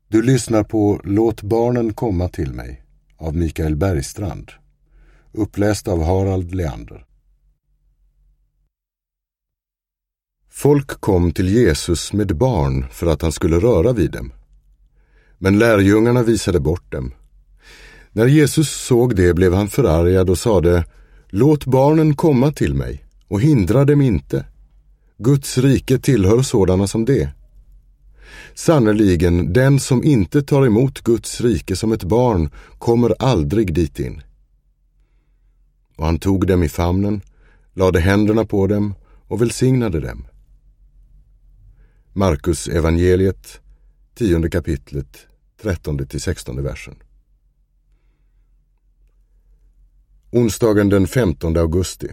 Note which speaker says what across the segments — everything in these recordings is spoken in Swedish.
Speaker 1: Du lyssnar på Låt barnen komma till mig av Mikael Bergstrand. Uppläst av Harald Leander. Folk kom till Jesus med barn för att han skulle röra vid dem. Men lärjungarna visade bort dem. När Jesus såg det blev han förargad och sade: Låt barnen komma till mig och hindra dem inte. Guds rike tillhör sådana som det. Sannoliken, den som inte tar emot Guds rike som ett barn kommer aldrig dit in. Och han tog dem i famnen, lade händerna på dem och välsignade dem. Markus evangeliet, 10 kapitlet, 13-16 versen. Onsdagen den 15 augusti.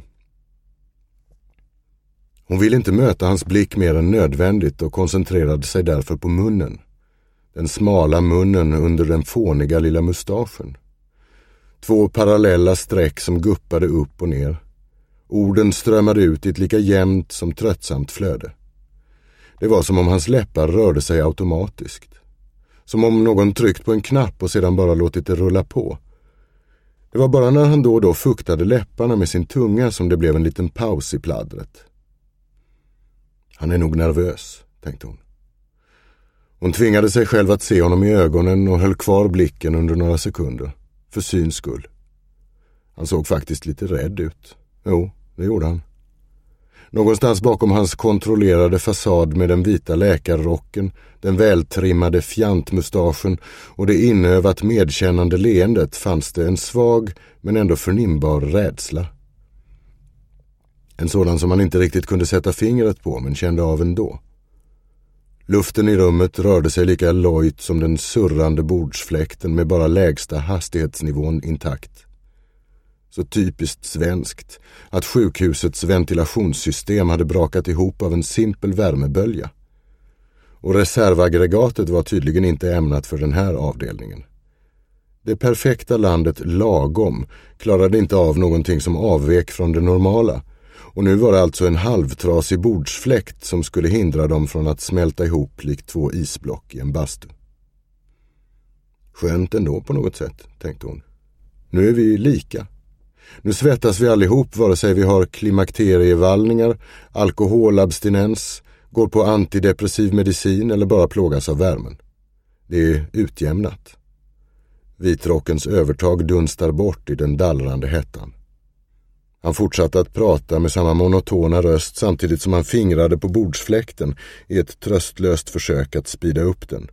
Speaker 1: Hon ville inte möta hans blick mer än nödvändigt och koncentrerade sig därför på munnen. Den smala munnen under den fåniga lilla mustaschen. 2 parallella streck som guppade upp och ner. Orden strömmade ut i ett lika jämnt som tröttsamt flöde. Det var som om hans läppar rörde sig automatiskt. Som om någon tryckt på en knapp och sedan bara låtit det rulla på. Det var bara när han då och då fuktade läpparna med sin tunga som det blev en liten paus i pladdret. Han är nog nervös, tänkte hon. Hon tvingade sig själv att se honom i ögonen och höll kvar blicken under några sekunder, för syns skull. Han såg faktiskt lite rädd ut. Jo, det gjorde han. Någonstans bakom hans kontrollerade fasad med den vita läkarrocken, den vältrimmade fjantmustaschen och det inövat medkännande leendet fanns det en svag men ändå förnimbar rädsla. En sådan som man inte riktigt kunde sätta fingret på men kände av ändå. Luften i rummet rörde sig lika lojt som den surrande bordsfläkten med bara lägsta hastighetsnivån intakt. Så typiskt svenskt att sjukhusets ventilationssystem hade brakat ihop av en simpel värmebölja. Och reservaggregatet var tydligen inte ämnat för den här avdelningen. Det perfekta landet lagom klarade inte av någonting som avvek från det normala. Och nu var det alltså en halvtrasig bordsfläkt som skulle hindra dem från att smälta ihop likt 2 isblock i en bastu. Skönt ändå på något sätt, tänkte hon. Nu är vi lika. Nu svettas vi allihop vare sig vi har klimakterievallningar, alkoholabstinens, går på antidepressiv medicin eller bara plågas av värmen. Det är utjämnat. Vitrockens övertag dunstar bort i den dallrande hettan. Han fortsatte att prata med samma monotona röst samtidigt som han fingrade på bordsfläkten i ett tröstlöst försök att spida upp den.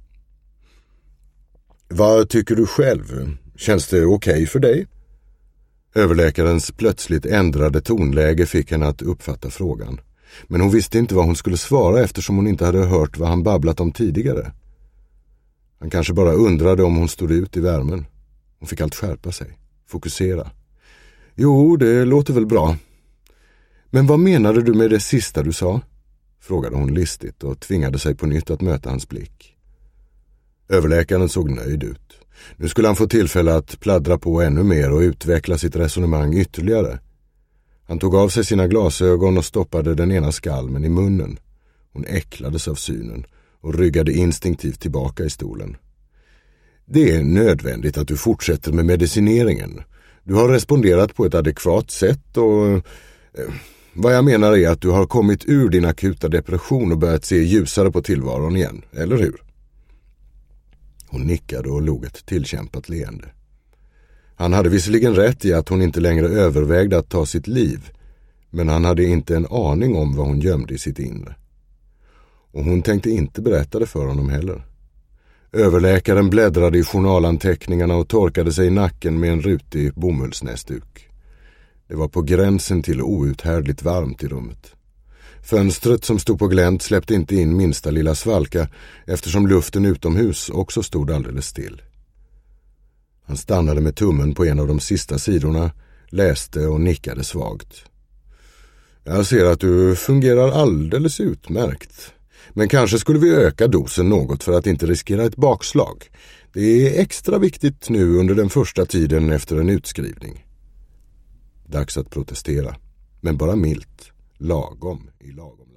Speaker 1: Vad tycker du själv? Känns det okej för dig? Överläkarens plötsligt ändrade tonläge fick henne att uppfatta frågan. Men hon visste inte vad hon skulle svara eftersom hon inte hade hört vad han babblat om tidigare. Han kanske bara undrade om hon stod ut i värmen. Hon fick allt skärpa sig, fokusera. Jo, det låter väl bra. Men vad menade du med det sista du sa? Frågade hon listigt och tvingade sig på nytt att möta hans blick. Överläkaren såg nöjd ut. Nu skulle han få tillfälle att pladdra på ännu mer och utveckla sitt resonemang ytterligare. Han tog av sig sina glasögon och stoppade den ena skalmen i munnen. Hon äcklades av synen och ryggade instinktivt tillbaka i stolen. Det är nödvändigt att du fortsätter med medicineringen. Du har responderat på ett adekvat sätt och vad jag menar är att du har kommit ur din akuta depression och börjat se ljusare på tillvaron igen, eller hur? Hon nickade och log ett tillkämpat leende. Han hade visserligen rätt i att hon inte längre övervägde att ta sitt liv, men han hade inte en aning om vad hon gömde i sitt inre. Och hon tänkte inte berätta det för honom heller. Överläkaren bläddrade i journalanteckningarna och torkade sig i nacken med en rutig bomullsnäsduk. Det var på gränsen till outhärdligt varmt i rummet. Fönstret som stod på glänt släppte inte in minsta lilla svalka eftersom luften utomhus också stod alldeles still. Han stannade med tummen på en av de sista sidorna, läste och nickade svagt. Jag ser att du fungerar alldeles utmärkt. Men kanske skulle vi öka dosen något för att inte riskera ett bakslag. Det är extra viktigt nu under den första tiden efter en utskrivning. Dags att protestera, men bara milt, lagom i lagom.